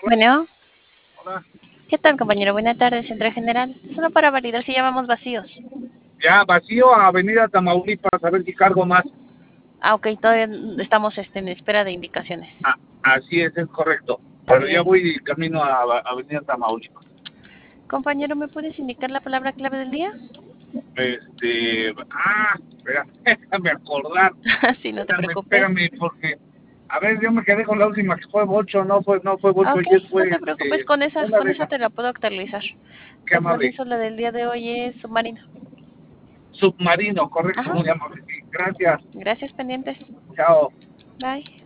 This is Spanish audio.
Bueno, Hola. ¿qué tal, compañero? Buenas tardes, Central General. Solo para validar si llamamos vacíos. Ya, vacío a Avenida Tamaulipas, a ver si cargo más. Ah, ok, todavía estamos en espera de indicaciones. Ah, así es correcto. Pero ya Bien. voy camino a Avenida Tamaulipas. Compañero, ¿me puedes indicar la palabra clave del día? Espera, déjame acordar. Sí, no te preocupes. Espérame, porque, a ver, yo me quedé con la última que fue bocho, no fue Ah, bocho, ok, ayer no fue, te preocupes, una con de esa esas, te la puedo actualizar. qué Con amable. permiso, la del día de hoy es submarino. Submarino, correcto, Ajá, muy amable, sí. Gracias, gracias, pendientes. chao. Bye.